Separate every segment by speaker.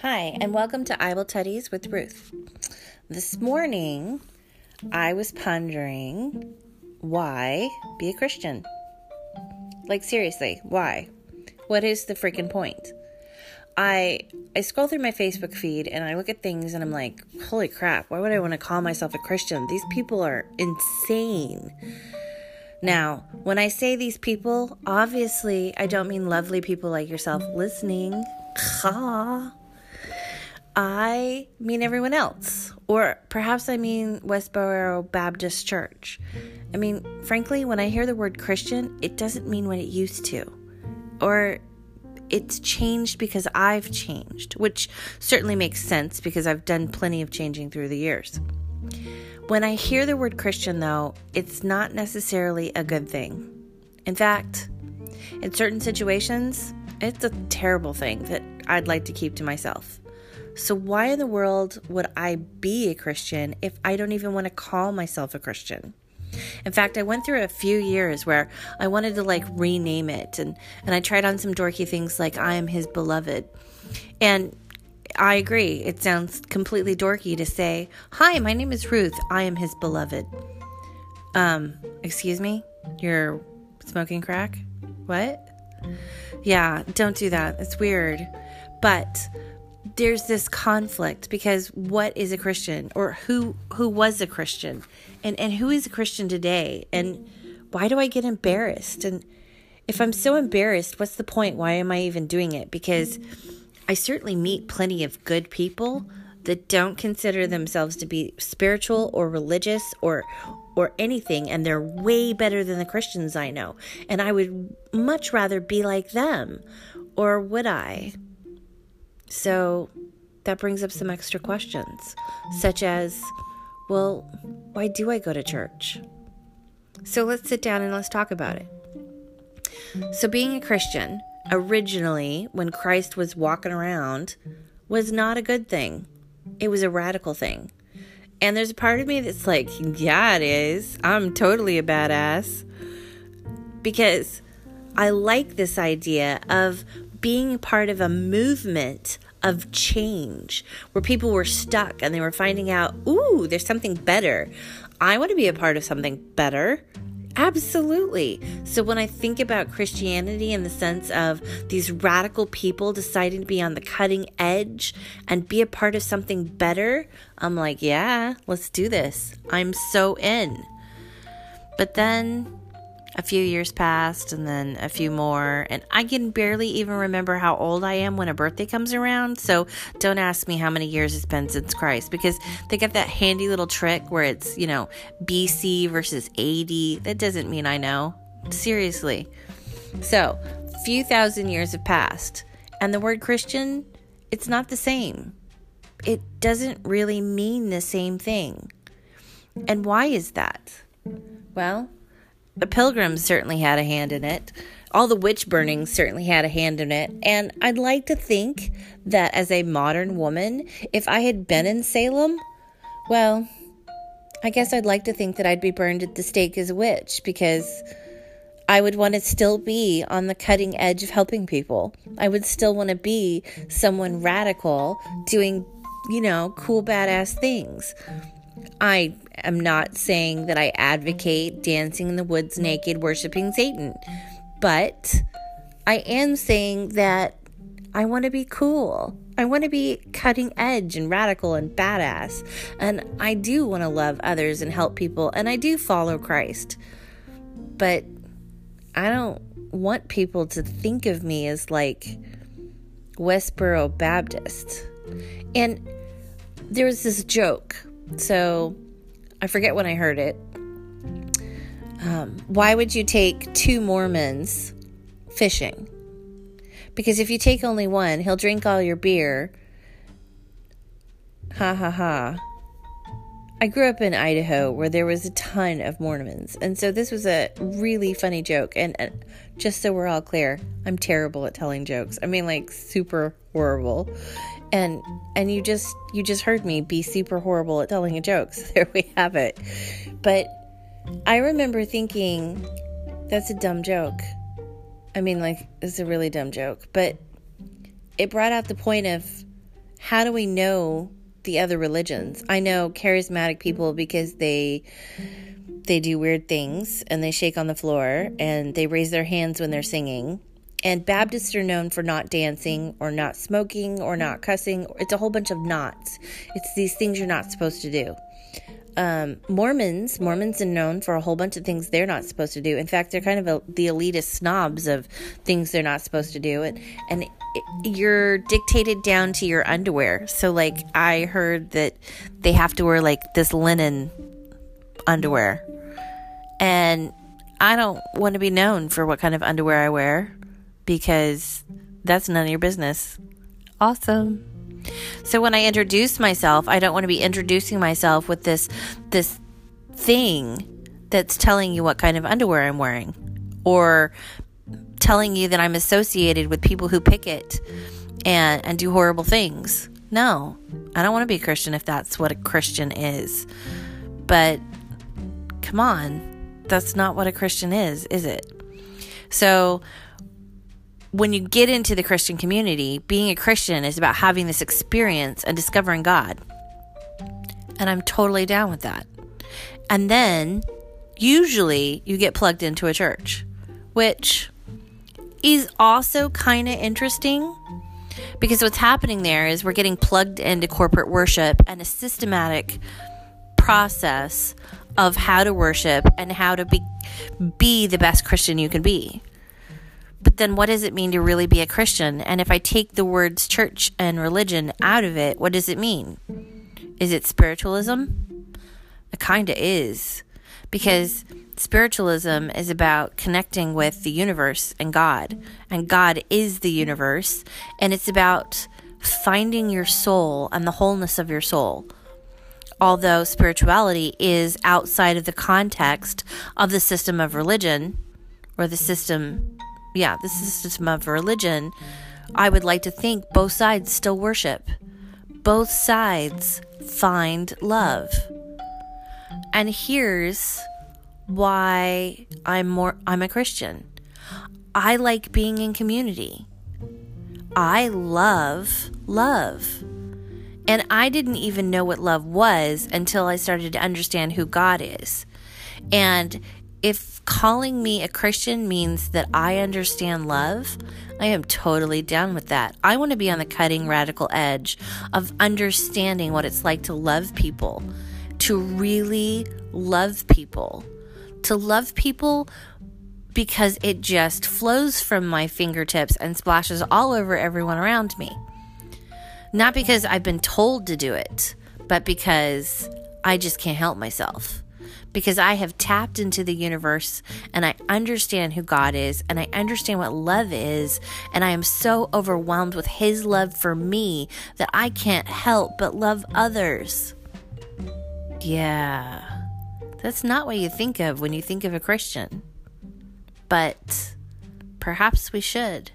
Speaker 1: Hi, and welcome to I Will Tutties with Ruth. This morning, I was pondering why be a Christian? Like, seriously, why? What is the freaking point? I scroll through my Facebook feed and I look at things and I'm like, holy crap, why would I want to call myself a Christian? These people are insane. Now, when I say these people, obviously, I don't mean lovely people like yourself listening. I mean everyone else. Or perhaps I mean Westboro Baptist Church. I mean, frankly, when I hear the word Christian, it doesn't mean what it used to. Or it's changed because I've changed, which certainly makes sense because I've done plenty of changing through the years. When I hear the word Christian, though, it's not necessarily a good thing. In fact, in certain situations, it's a terrible thing that I'd like to keep to myself. So why in the world would I be a Christian if I don't even want to call myself a Christian? In fact, I went through a few years where I wanted to rename it and I tried on some dorky things like I am his beloved. And I agree, it sounds completely dorky to say, hi, my name is Ruth, I am his beloved. Excuse me? You're smoking crack? What? Yeah, don't do that. It's weird. But there's this conflict because what is a Christian, or who was a Christian, and who is a Christian today, and why do I get embarrassed? And if I'm so embarrassed, what's the point? Why am I even doing it? Because I certainly meet plenty of good people that don't consider themselves to be spiritual or religious or anything, and they're way better than the Christians I know. And I would much rather be like them, or would I? So that brings up some extra questions, such as, well, why do I go to church? So let's sit down and let's talk about it. So being a Christian, originally, when Christ was walking around, was not a good thing. It was a radical thing. And there's a part of me that's like, yeah, it is. I'm totally a badass. Because I like this idea of being part of a movement of change where people were stuck and they were finding out, ooh, there's something better. I want to be a part of something better. Absolutely. So when I think about Christianity in the sense of these radical people deciding to be on the cutting edge and be a part of something better, I'm like, yeah, let's do this. I'm so in. But then a few years passed and then a few more, and I can barely even remember how old I am when a birthday comes around. So don't ask me how many years it's been since Christ, because they got that handy little trick where it's, BC versus AD. That doesn't mean I know. Seriously. So a few thousand years have passed, and the word Christian, it's not the same. It doesn't really mean the same thing. And why is that? Well, the Pilgrims certainly had a hand in it. All the witch burnings certainly had a hand in it. And I'd like to think that as a modern woman, if I had been in Salem, well, I guess I'd like to think that I'd be burned at the stake as a witch, because I would want to still be on the cutting edge of helping people. I would still want to be someone radical doing, cool, badass things. I am not saying that I advocate dancing in the woods naked, worshiping Satan, but I am saying that I want to be cool. I want to be cutting edge and radical and badass, and I do want to love others and help people, and I do follow Christ, but I don't want people to think of me as like Westboro Baptist. And there was this joke. So I forget when I heard it. Why would you take two Mormons fishing? Because if you take only one, he'll drink all your beer. Ha ha ha. I grew up in Idaho where there was a ton of Mormons. And so this was a really funny joke. And just so we're all clear, I'm terrible at telling jokes. I mean, super horrible. And you just heard me be super horrible at telling a joke. So there we have it. But I remember thinking, that's a dumb joke. I mean, it's a really dumb joke. But it brought out the point of how do we know the other religions? I know charismatic people because they do weird things and they shake on the floor and they raise their hands when they're singing. And Baptists are known for not dancing or not smoking or not cussing. It's a whole bunch of nots. It's these things you're not supposed to do. Mormons are known for a whole bunch of things they're not supposed to do. In fact, they're kind of the elitist snobs of things they're not supposed to do. And you're dictated down to your underwear. So, like, I heard that they have to wear, like, this linen underwear. And I don't want to be known for what kind of underwear I wear, because that's none of your business. Awesome. So when I introduce myself, I don't want to be introducing myself with this thing that's telling you what kind of underwear I'm wearing, or telling you that I'm associated with people who picket and do horrible things. No, I don't want to be a Christian if that's what a Christian is. But come on, that's not what a Christian is it? So when you get into the Christian community, being a Christian is about having this experience and discovering God. And I'm totally down with that. And then usually you get plugged into a church, which is also kind of interesting, because what's happening there is we're getting plugged into corporate worship and a systematic process of how to worship and how to be the best Christian you can be. But then what does it mean to really be a Christian? And if I take the words church and religion out of it, what does it mean? Is it spiritualism? It kind of is. Because spiritualism is about connecting with the universe and God. And God is the universe. And it's about finding your soul and the wholeness of your soul. Although spirituality is outside of the context of the system of religion, or the system of religion, I would like to think both sides still worship. Both sides find love. And here's why I'm a Christian. I like being in community. I love love. And I didn't even know what love was until I started to understand who God is. And if calling me a Christian means that I understand love, I am totally down with that. I want to be on the cutting, radical edge of understanding what it's like to love people, to really love people, to love people because it just flows from my fingertips and splashes all over everyone around me. Not because I've been told to do it, but because I just can't help myself. Because I have tapped into the universe and I understand who God is and I understand what love is, and I am so overwhelmed with His love for me that I can't help but love others. Yeah, that's not what you think of when you think of a Christian. But perhaps we should.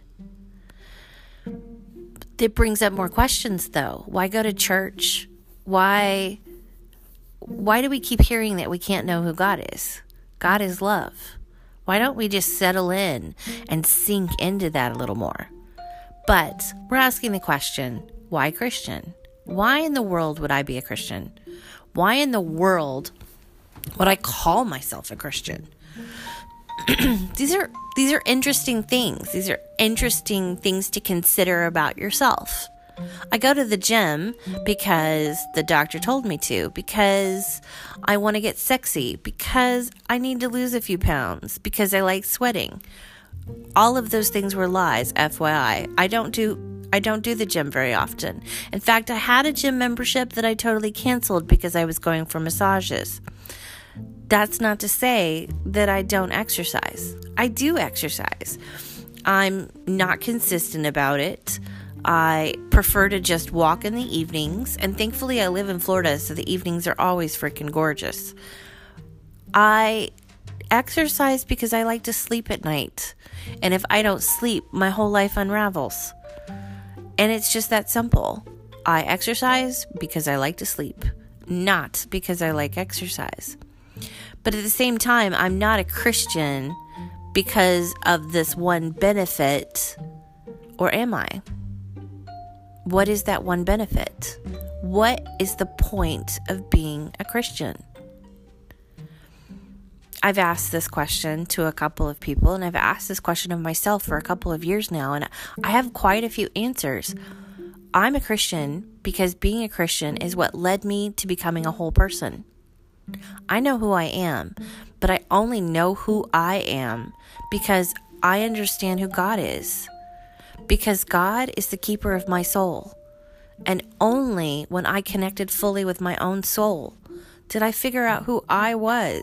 Speaker 1: It brings up more questions though. Why go to church? Why do we keep hearing that we can't know who God is? God is love. Why don't we just settle in and sink into that a little more? But we're asking the question, why Christian? Why in the world would I be a Christian? Why in the world would I call myself a Christian? These are interesting things. These are interesting things to consider about yourself. I go to the gym because the doctor told me to, because I want to get sexy, because I need to lose a few pounds, because I like sweating. All of those things were lies, FYI. I don't do the gym very often. In fact, I had a gym membership that I totally canceled because I was going for massages. That's not to say that I don't exercise. I do exercise. I'm not consistent about it. I prefer to just walk in the evenings, and thankfully I live in Florida, so the evenings are always freaking gorgeous. I exercise because I like to sleep at night, and if I don't sleep, my whole life unravels. And it's just that simple. I exercise because I like to sleep, not because I like exercise. But at the same time, I'm not a Christian because of this one benefit, or am I? What is that one benefit? What is the point of being a Christian? I've asked this question to a couple of people, and I've asked this question of myself for a couple of years now, and I have quite a few answers. I'm a Christian because being a Christian is what led me to becoming a whole person. I know who I am, but I only know who I am because I understand who God is. Because God is the keeper of my soul. And only when I connected fully with my own soul did I figure out who I was.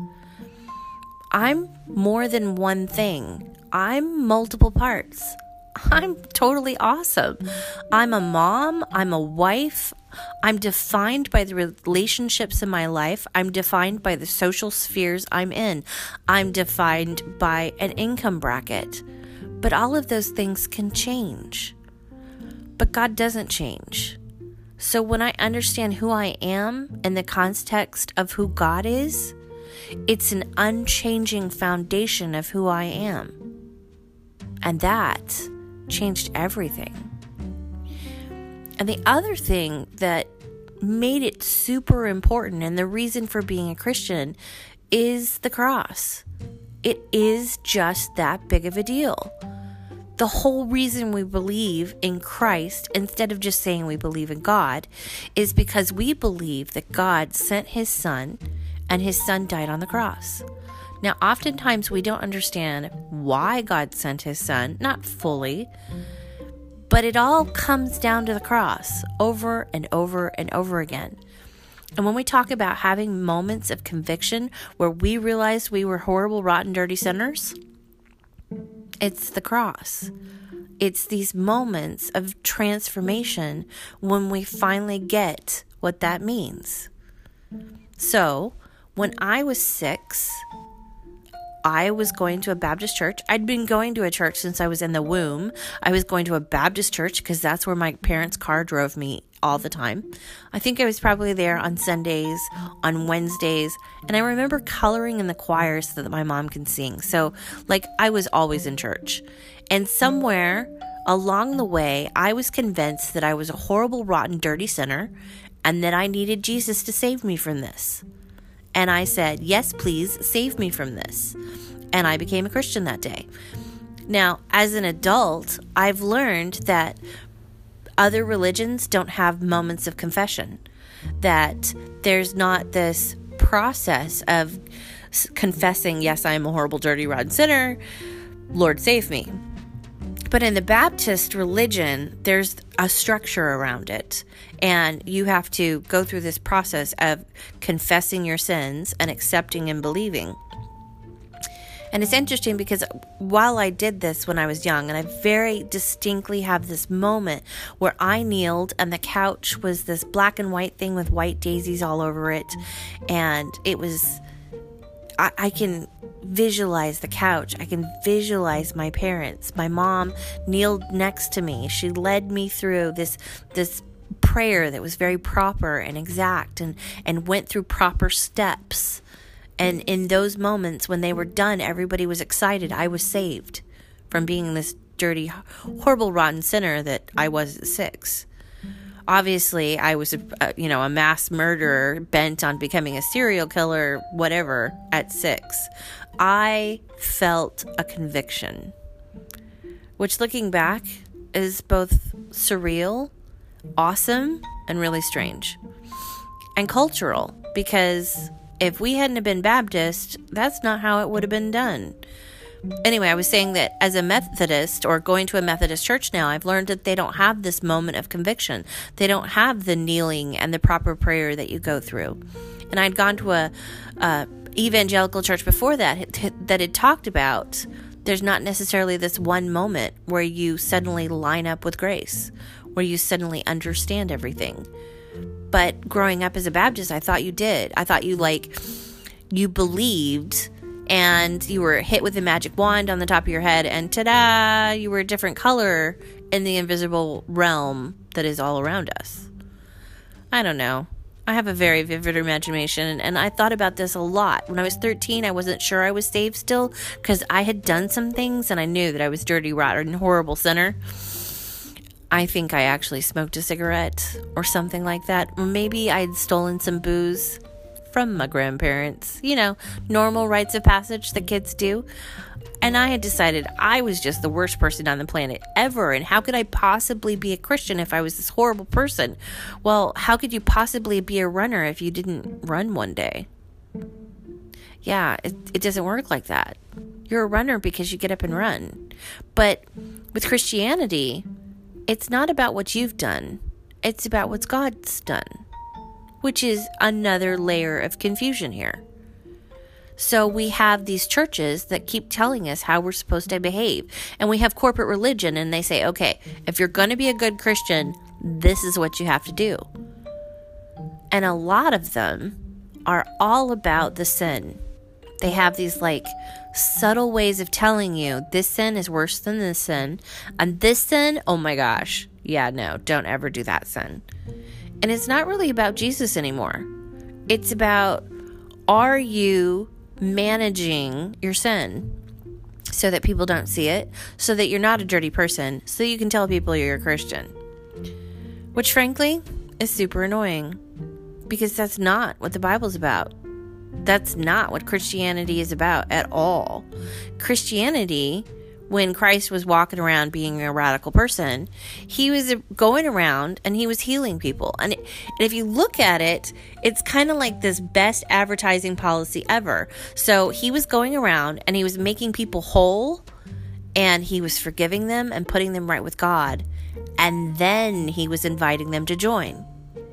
Speaker 1: I'm more than one thing. I'm multiple parts. I'm totally awesome. I'm a mom. I'm a wife. I'm defined by the relationships in my life. I'm defined by the social spheres I'm in. I'm defined by an income bracket. But all of those things can change. But God doesn't change. So when I understand who I am in the context of who God is, it's an unchanging foundation of who I am. And that changed everything. And the other thing that made it super important, and the reason for being a Christian, is the cross. It is just that big of a deal. The whole reason we believe in Christ, instead of just saying we believe in God, is because we believe that God sent his son, and his son died on the cross. Now, oftentimes we don't understand why God sent his son, not fully, but it all comes down to the cross over and over and over again. And when we talk about having moments of conviction where we realized we were horrible, rotten, dirty sinners, it's the cross. It's these moments of transformation when we finally get what that means. So, when I was 6, I was going to a Baptist church. I'd been going to a church since I was in the womb. I was going to a Baptist church because that's where my parents' car drove me all the time. I think I was probably there on Sundays, on Wednesdays, and I remember coloring in the choir so that my mom can sing. So, I was always in church. And somewhere along the way, I was convinced that I was a horrible, rotten, dirty sinner and that I needed Jesus to save me from this. And I said, yes, please, save me from this. And I became a Christian that day. Now, as an adult, I've learned that other religions don't have moments of confession, that there's not this process of confessing, yes, I am a horrible, dirty, rotten sinner, Lord, save me. But in the Baptist religion, there's a structure around it. And you have to go through this process of confessing your sins and accepting and believing. And it's interesting because while I did this when I was young, and I very distinctly have this moment where I kneeled and the couch was this black and white thing with white daisies all over it. And it was, I can visualize the couch. I can visualize my parents. My mom kneeled next to me. She led me through this prayer that was very proper and exact and went through proper steps. And in those moments when they were done, everybody was excited. I was saved from being this dirty, horrible, rotten sinner that I was at 6. Obviously, I was a mass murderer bent on becoming a serial killer, whatever, at 6. I felt a conviction, which looking back is both surreal, awesome, and really strange. And cultural, because if we hadn't have been Baptist, that's not how it would have been done. Anyway, I was saying that as a Methodist, or going to a Methodist church now, I've learned that they don't have this moment of conviction. They don't have the kneeling and the proper prayer that you go through. And I'd gone to a evangelical church before that had talked about there's not necessarily this one moment where you suddenly line up with grace, where you suddenly understand everything. But growing up as a Baptist, I thought you did. I thought you believed, and you were hit with a magic wand on the top of your head, and ta-da, you were a different color in the invisible realm that is all around us. I don't know. I have a very vivid imagination, and I thought about this a lot. When I was 13, I wasn't sure I was saved still, because I had done some things, and I knew that I was dirty, rotten, horrible sinner. I think I actually smoked a cigarette or something like that. Or maybe I'd stolen some booze from my grandparents. You know, normal rites of passage that kids do. And I had decided I was just the worst person on the planet ever. And how could I possibly be a Christian if I was this horrible person? Well, how could you possibly be a runner if you didn't run one day? Yeah, it doesn't work like that. You're a runner because you get up and run. But with Christianity, it's not about what you've done. It's about what God's done, which is another layer of confusion here. So we have these churches that keep telling us how we're supposed to behave. And we have corporate religion, and they say, okay, if you're going to be a good Christian, this is what you have to do. And a lot of them are all about the sin. They have these like subtle ways of telling you this sin is worse than this sin. And this sin, oh my gosh, yeah, no, don't ever do that sin. And it's not really about Jesus anymore. It's about, are you managing your sin so that people don't see it, so that you're not a dirty person, so you can tell people you're a Christian? Which frankly is super annoying, because that's not what the Bible's about. That's not what Christianity is about at all. Christianity, when Christ was walking around being a radical person, he was going around and he was healing people. And if you look at it, it's kind of like this best advertising policy ever. So he was going around and he was making people whole, and he was forgiving them and putting them right with God. And then he was inviting them to join.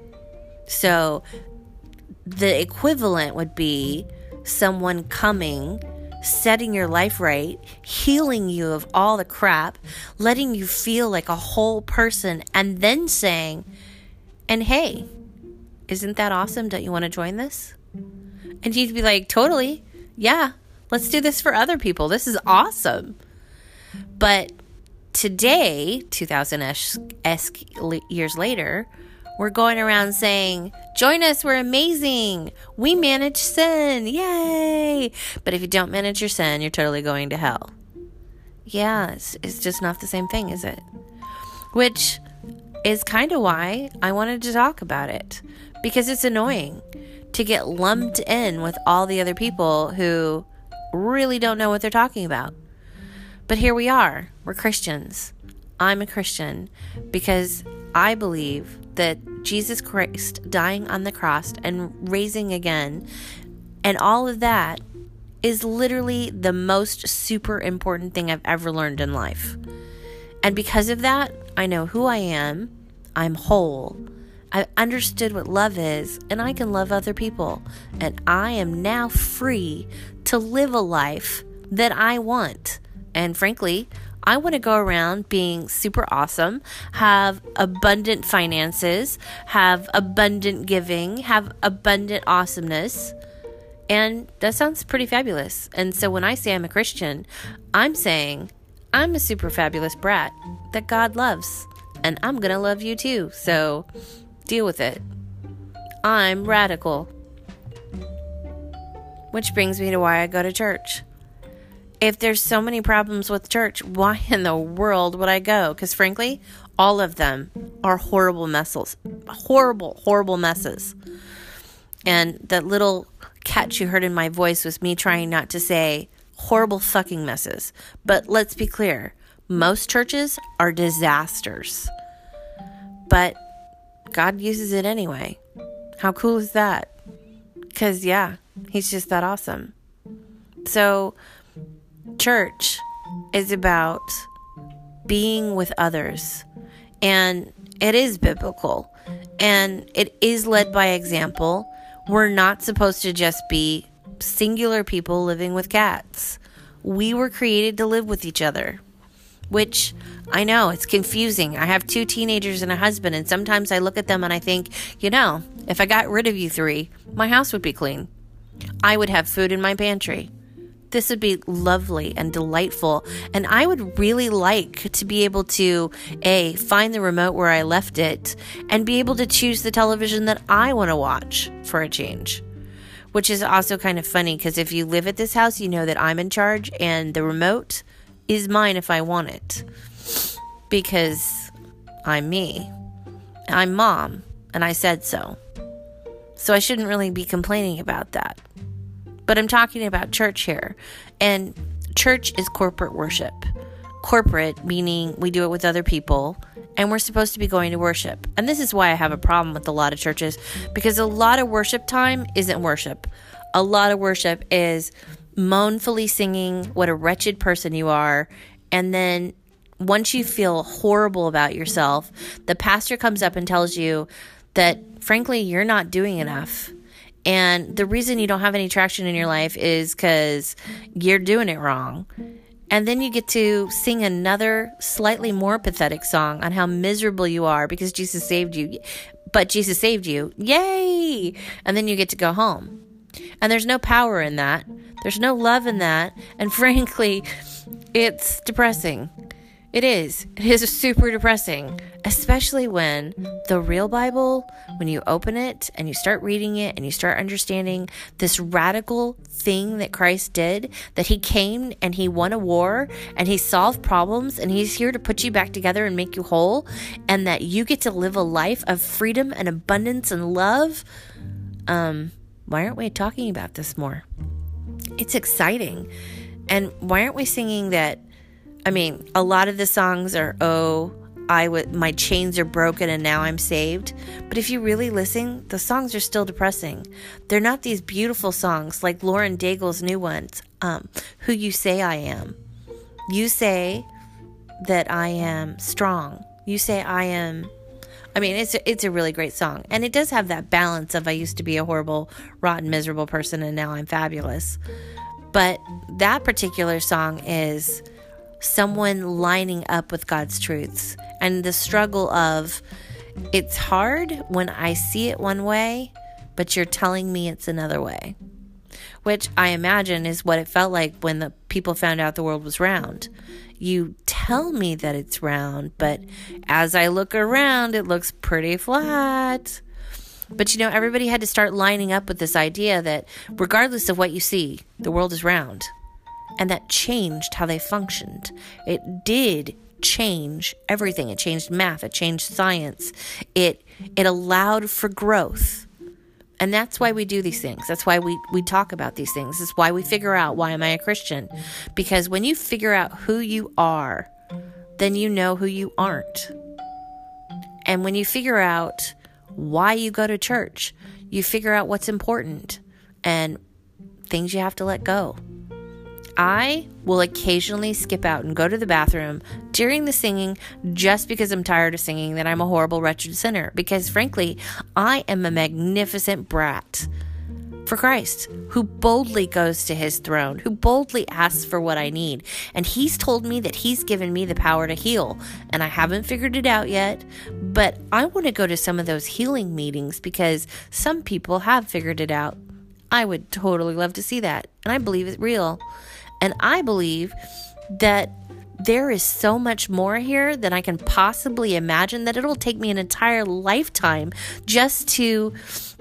Speaker 1: So the equivalent would be someone coming, setting your life right, healing you of all the crap, letting you feel like a whole person, and then saying, and hey, isn't that awesome? Don't you want to join this? And you'd be like, totally. Yeah, let's do this for other people. This is awesome. But today, 2000-esque years later, we're going around saying, join us, we're amazing. We manage sin. Yay. But if you don't manage your sin, you're totally going to hell. Yeah, it's just not the same thing, is it? Which is kind of why I wanted to talk about it. Because it's annoying to get lumped in with all the other people who really don't know what they're talking about. But here we are. We're Christians. I'm a Christian because I believe that Jesus Christ dying on the cross and raising again, and all of that is literally the most super important thing I've ever learned in life. And because of that, I know who I am. I'm whole. I understood what love is, and I can love other people. And I am now free to live a life that I want. And frankly, I want to go around being super awesome, have abundant finances, have abundant giving, have abundant awesomeness. And that sounds pretty fabulous. And so when I say I'm a Christian, I'm saying I'm a super fabulous brat that God loves. And I'm going to love you too. So deal with it. I'm radical. Which brings me to why I go to church. If there's so many problems with church, why in the world would I go? Because frankly, all of them are horrible messes. Horrible messes. And that little catch you heard in my voice was me trying not to say horrible fucking messes. But let's be clear. Most churches are disasters. But God uses it anyway. How cool is that? Because, yeah, he's just that awesome. So church is about being with others, and it is biblical, and it is led by example. We're not supposed to just be singular people living with cats. We were created to live with each other, which I know it's confusing. I have 2 teenagers and a husband, and sometimes I look at them and I think, if I got rid of you 3, my house would be clean. I would have food in my pantry. This would be lovely and delightful. And I would really like to be able to, find the remote where I left it and be able to choose the television that I want to watch for a change. Which is also kind of funny because if you live at this house, you know that I'm in charge and the remote is mine if I want it. Because I'm me. I'm mom, and I said so. So I shouldn't really be complaining about that. But I'm talking about church here. And church is corporate worship. Corporate, meaning we do it with other people, and we're supposed to be going to worship. And this is why I have a problem with a lot of churches, because a lot of worship time isn't worship. A lot of worship is moanfully singing what a wretched person you are, and then once you feel horrible about yourself, the pastor comes up and tells you that, frankly, you're not doing enough. And the reason you don't have any traction in your life is because you're doing it wrong. And then you get to sing another slightly more pathetic song on how miserable you are because Jesus saved you. But Jesus saved you. Yay! And then you get to go home. And there's no power in that. There's no love in that. And frankly, it's depressing. It is. It is super depressing, especially when the real Bible, when you open it and you start reading it and you start understanding this radical thing that Christ did, that he came and he won a war and he solved problems and he's here to put you back together and make you whole, and that you get to live a life of freedom and abundance and love. Why aren't we talking about this more? It's exciting. And why aren't we singing that? I mean, a lot of the songs are, my chains are broken and now I'm saved. But if you really listen, the songs are still depressing. They're not these beautiful songs like Lauren Daigle's new ones, Who You Say I Am. You say that I am strong. You say I am. I mean, it's a really great song. And it does have that balance of I used to be a horrible, rotten, miserable person and now I'm fabulous. But that particular song is someone lining up with God's truths, and the struggle of, it's hard when I see it one way, but you're telling me it's another way, which I imagine is what it felt like when the people found out the world was round. You tell me that it's round, but as I look around, it looks pretty flat. But everybody had to start lining up with this idea that regardless of what you see, the world is round. And that changed how they functioned. It did change everything. It changed math. It changed science. It allowed for growth. And that's why we do these things. That's why we talk about these things. It's why we figure out, why am I a Christian? Because when you figure out who you are, then you know who you aren't. And when you figure out why you go to church, you figure out what's important and things you have to let go. I will occasionally skip out and go to the bathroom during the singing just because I'm tired of singing that I'm a horrible, wretched sinner. Because frankly, I am a magnificent brat for Christ who boldly goes to his throne, who boldly asks for what I need. And he's told me that he's given me the power to heal. And I haven't figured it out yet, but I want to go to some of those healing meetings because some people have figured it out. I would totally love to see that. And I believe it's real. And I believe that there is so much more here than I can possibly imagine, that it'll take me an entire lifetime just to,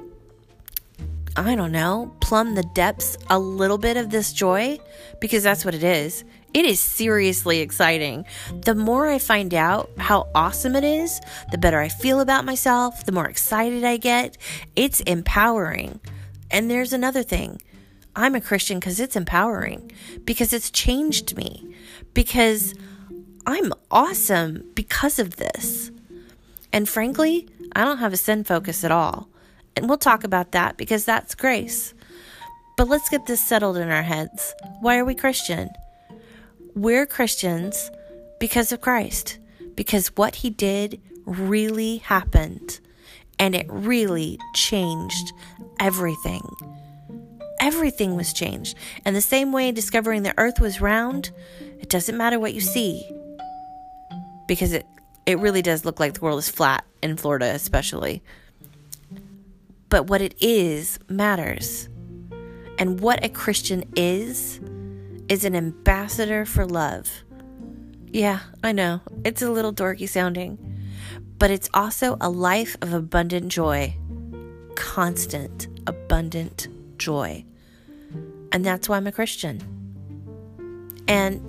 Speaker 1: I don't know, plumb the depths a little bit of this joy, because that's what it is. It is seriously exciting. The more I find out how awesome it is, the better I feel about myself, the more excited I get. It's empowering. And there's another thing. I'm a Christian because it's empowering, because it's changed me, because I'm awesome because of this. And frankly, I don't have a sin focus at all. And we'll talk about that because that's grace. But let's get this settled in our heads. Why are we Christian? We're Christians because of Christ, because what he did really happened, and it really changed everything. Everything was changed. And the same way discovering the earth was round, it doesn't matter what you see, because it really does look like the world is flat in Florida especially. But what it is matters. And what a Christian is an ambassador for love. Yeah, I know. It's a little dorky sounding. But it's also a life of abundant joy. Constant, abundant joy. And that's why I'm a Christian. And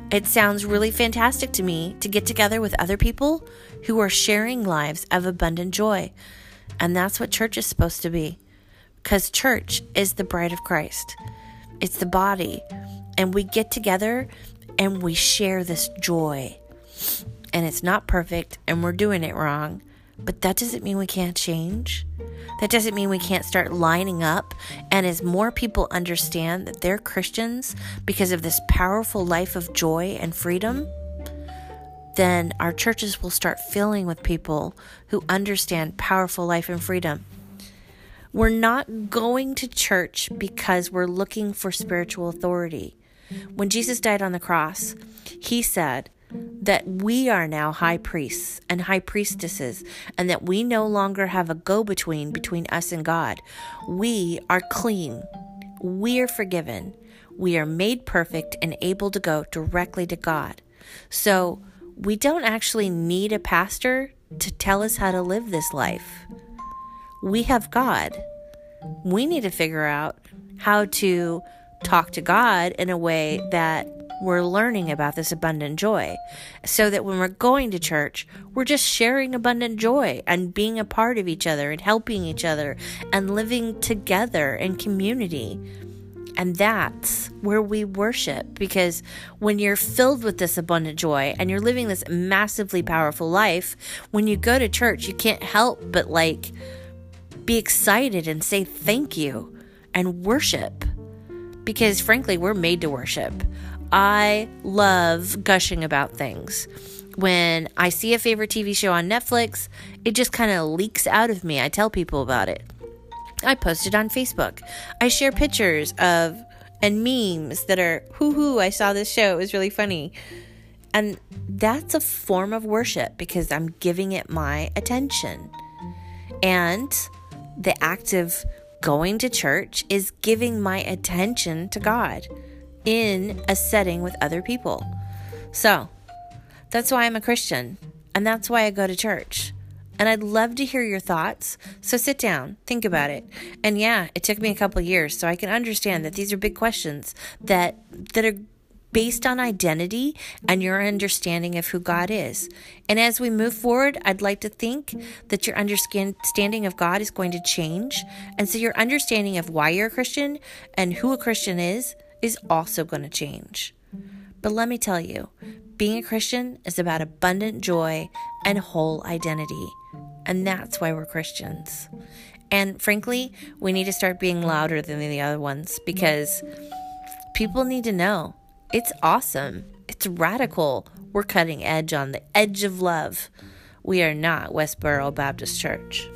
Speaker 1: It sounds really fantastic to me to get together with other people who are sharing lives of abundant joy. And that's what church is supposed to be. Because church is the bride of Christ. It's the body. And we get together and we share this joy. And it's not perfect and we're doing it wrong. But that doesn't mean we can't change. That doesn't mean we can't start lining up. And as more people understand that they're Christians because of this powerful life of joy and freedom, then our churches will start filling with people who understand powerful life and freedom. We're not going to church because we're looking for spiritual authority. When Jesus died on the cross, he said that we are now high priests and high priestesses, and that we no longer have a go-between between us and God. We are clean. We are forgiven. We are made perfect and able to go directly to God. So we don't actually need a pastor to tell us how to live this life. We have God. We need to figure out how to talk to God in a way that we're learning about this abundant joy, so that when we're going to church, we're just sharing abundant joy and being a part of each other and helping each other and living together in community. And that's where we worship, because when you're filled with this abundant joy and you're living this massively powerful life, when you go to church, you can't help but be excited and say thank you and worship, because frankly, we're made to worship. I love gushing about things. When I see a favorite TV show on Netflix, it just kind of leaks out of me. I tell people about it. I post it on Facebook. I share pictures of and memes that are, hoo-hoo, I saw this show. It was really funny. And that's a form of worship because I'm giving it my attention. And the act of going to church is giving my attention to God in a setting with other people. So that's why I'm a Christian, and that's why I go to church. And I'd love to hear your thoughts. So sit down, think about it. And yeah, it took me a couple of years, so I can understand that these are big questions that are based on identity and your understanding of who God is. And as we move forward, I'd like to think that your understanding of God is going to change. And so your understanding of why you're a Christian and who a Christian is also going to change. But let me tell you, being a Christian is about abundant joy and whole identity. And that's why we're Christians. And frankly, we need to start being louder than the other ones, because people need to know it's awesome. It's radical. We're cutting edge on the edge of love. We are not Westboro Baptist Church.